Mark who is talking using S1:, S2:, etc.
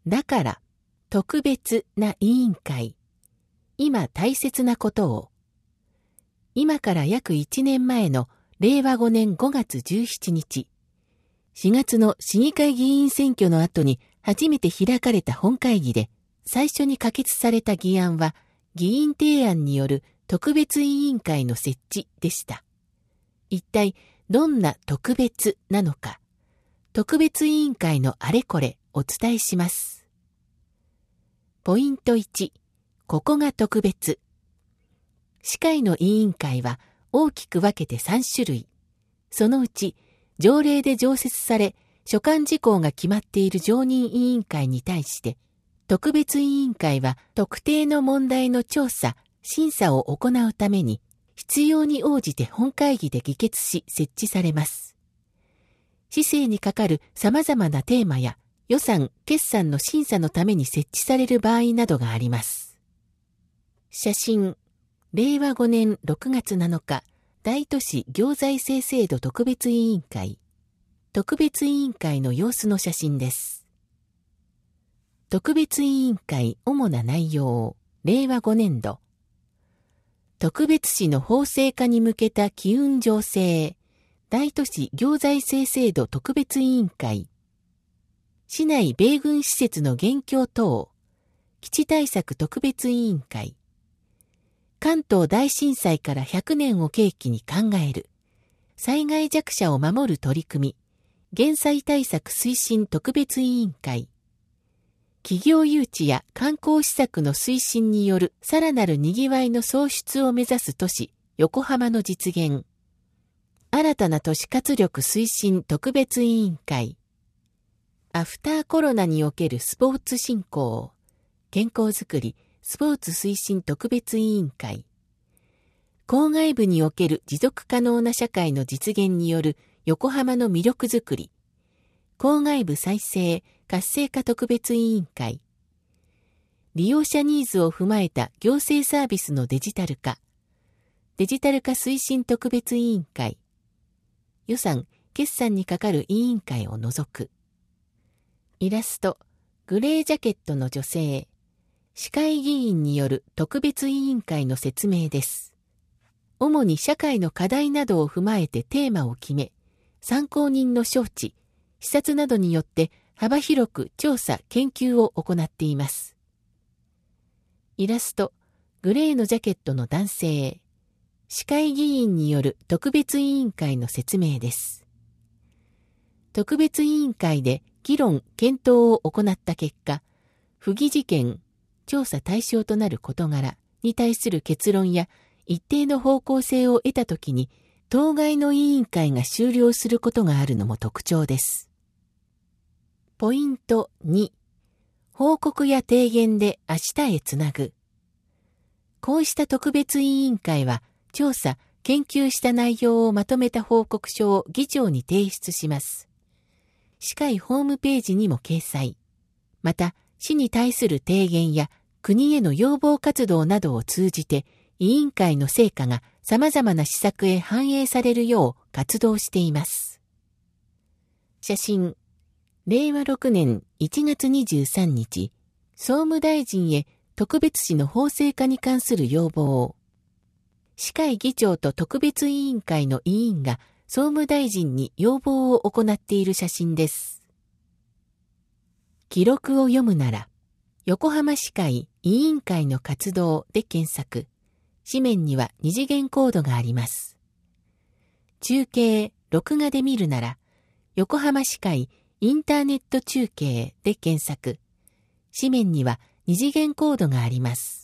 S1: だから、特別な委員会。今大切なことを。今から約1年前の令和5年5月17日、4月の市議会議員選挙の後に初めて開かれた本会議で、最初に可決された議案は、議員提案による特別委員会の設置でした。一体どんな特別なのか、特別委員会のあれこれお伝えします。ポイント1、ここが特別。市会の委員会は大きく分けて3種類。そのうち、条例で常設され、所管事項が決まっている常任委員会に対して、特別委員会は特定の問題の調査、審査を行うために、必要に応じて本会議で議決し設置されます。市政にかかる様々なテーマや予算・決算の審査のために設置される場合などがあります。写真、令和5年6月7日、大都市行財政制度特別委員会。特別委員会の様子の写真です。特別委員会主な内容、令和5年度。特別市の法制化に向けた機運醸成、大都市行財政制度特別委員会。市内米軍施設の現況等、基地対策特別委員会。関東大震災から100年を契機に考える、災害弱者を守る取り組み、減災対策推進特別委員会。企業誘致や観光施策の推進によるさらなる賑わいの創出を目指す都市、横浜の実現。新たな都市活力推進特別委員会。アフターコロナにおけるスポーツ振興。健康づくり、スポーツ推進特別委員会。郊外部における持続可能な社会の実現による横浜の魅力づくり。郊外部再生、活性化特別委員会。利用者ニーズを踏まえた行政サービスのデジタル化。デジタル化推進特別委員会。予算・決算にかかる委員会を除く。イラスト、グレージャケットの女性。市会議員による特別委員会の説明です。主に社会の課題などを踏まえてテーマを決め、参考人の招致、視察などによって幅広く調査・研究を行っています。イラスト、グレーのジャケットの男性。市会議員による特別委員会の説明です。特別委員会で議論・検討を行った結果、不義事件、調査対象となる事柄に対する結論や一定の方向性を得たときに、当該の委員会が終了することがあるのも特徴です。ポイント2、報告や提言で明日へつなぐ。こうした特別委員会は、調査・研究した内容をまとめた報告書を議長に提出します。市会ホームページにも掲載。また、市に対する提言や国への要望活動などを通じて、委員会の成果が様々な施策へ反映されるよう活動しています。写真、令和6年1月23日、総務大臣へ特別市の法制化に関する要望。市会議長と特別委員会の委員が総務大臣に要望を行っている写真です。記録を読むなら、横浜市会委員会の活動で検索。紙面には二次元コードがあります。中継、録画で見るなら、横浜市会インターネット中継で検索。紙面には二次元コードがあります。